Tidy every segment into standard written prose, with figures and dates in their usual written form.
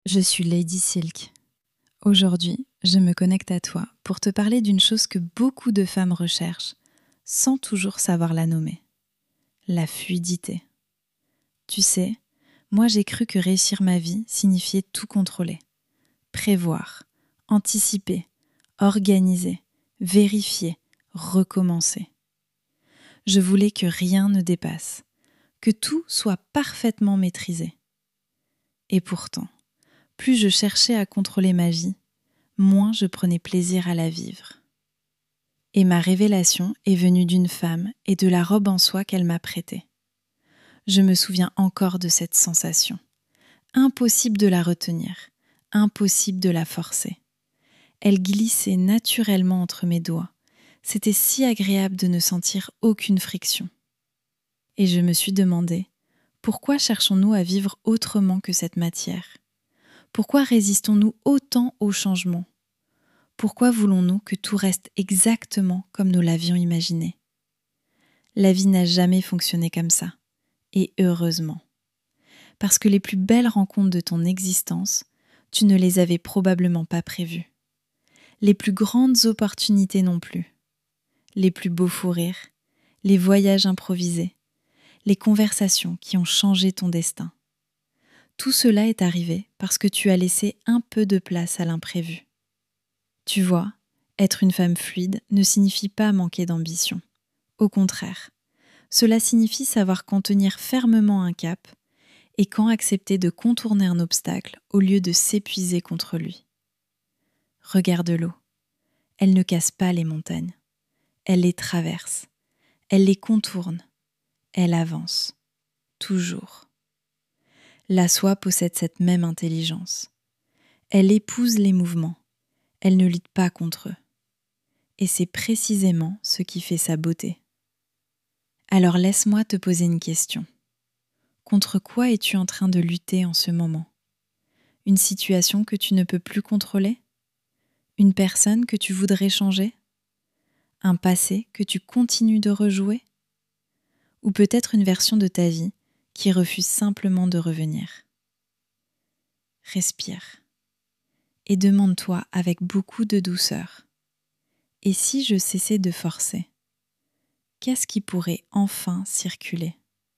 Je suis Lady Silk. Aujourd'hui, je me connecte à toi pour te parler d'une chose que beaucoup de femmes recherchent, sans toujours savoir la nommer. La fluidité. Tu sais, moi j'ai cru que réussir ma vie signifiait tout contrôler. Prévoir, anticiper, organiser, vérifier, recommencer. Je voulais que rien ne dépasse, que tout soit parfaitement maîtrisé. Et pourtant, plus je cherchais à contrôler ma vie, moins je prenais plaisir à la vivre. Et ma révélation est venue d'une femme et de la robe en soie qu'elle m'a prêtée. Je me souviens encore de cette sensation. Impossible de la retenir, impossible de la forcer. Elle glissait naturellement entre mes doigts. C'était si agréable de ne sentir aucune friction. Et je me suis demandé, pourquoi cherchons-nous à vivre autrement que cette matière ? Pourquoi résistons-nous autant au changement ? Pourquoi voulons-nous que tout reste exactement comme nous l'avions imaginé ? La vie n'a jamais fonctionné comme ça, et heureusement. Parce que les plus belles rencontres de ton existence, tu ne les avais probablement pas prévues. Les plus grandes opportunités non plus. Les plus beaux fous rires, les voyages improvisés, les conversations qui ont changé ton destin. Tout cela est arrivé parce que tu as laissé un peu de place à l'imprévu. Tu vois, être une femme fluide ne signifie pas manquer d'ambition. Au contraire, cela signifie savoir quand tenir fermement un cap et quand accepter de contourner un obstacle au lieu de s'épuiser contre lui. Regarde l'eau. Elle ne casse pas les montagnes. Elle les traverse. Elle les contourne. Elle avance. Toujours. La soie possède cette même intelligence. Elle épouse les mouvements. Elle ne lutte pas contre eux. Et c'est précisément ce qui fait sa beauté. Alors laisse-moi te poser une question. Contre quoi es-tu en train de lutter en ce moment ? Une situation que tu ne peux plus contrôler ? Une personne que tu voudrais changer ? Un passé que tu continues de rejouer ? Ou peut-être une version de ta vie qui refuse simplement de revenir ? Respire et demande-toi avec beaucoup de douceur. Et si je cessais de forcer ? Qu'est-ce qui pourrait enfin circuler ?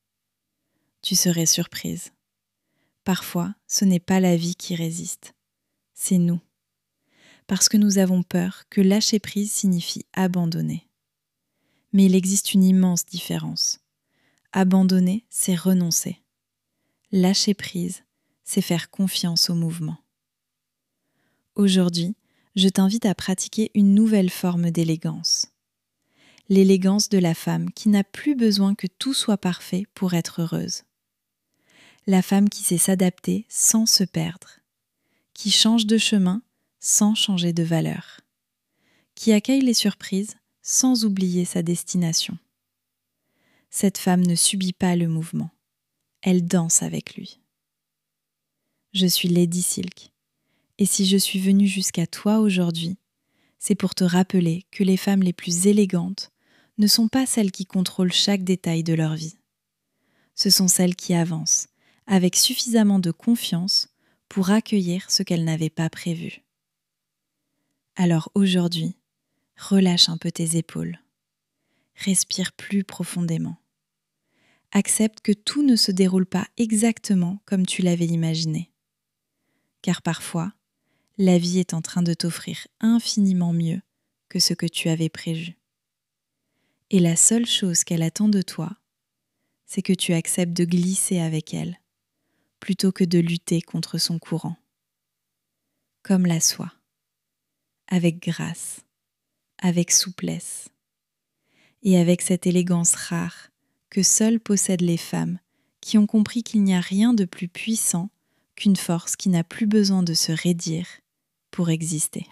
Tu serais surprise. Parfois, ce n'est pas la vie qui résiste, c'est nous. Parce que nous avons peur que lâcher prise signifie abandonner. Mais il existe une immense différence. Abandonner, c'est renoncer. Lâcher prise, c'est faire confiance au mouvement. Aujourd'hui, je t'invite à pratiquer une nouvelle forme d'élégance. L'élégance de la femme qui n'a plus besoin que tout soit parfait pour être heureuse. La femme qui sait s'adapter sans se perdre, qui change de chemin sans changer de valeur, qui accueille les surprises sans oublier sa destination. Cette femme ne subit pas le mouvement, elle danse avec lui. Je suis Lady Silk, et si je suis venue jusqu'à toi aujourd'hui, c'est pour te rappeler que les femmes les plus élégantes ne sont pas celles qui contrôlent chaque détail de leur vie. Ce sont celles qui avancent, avec suffisamment de confiance pour accueillir ce qu'elles n'avaient pas prévu. Alors aujourd'hui, relâche un peu tes épaules. Respire plus profondément. Accepte que tout ne se déroule pas exactement comme tu l'avais imaginé. Car parfois, la vie est en train de t'offrir infiniment mieux que ce que tu avais prévu. Et la seule chose qu'elle attend de toi, c'est que tu acceptes de glisser avec elle, plutôt que de lutter contre son courant. Comme la soie, avec grâce, avec souplesse, et avec cette élégance rare que seules possèdent les femmes qui ont compris qu'il n'y a rien de plus puissant qu'une force qui n'a plus besoin de se raidir pour exister.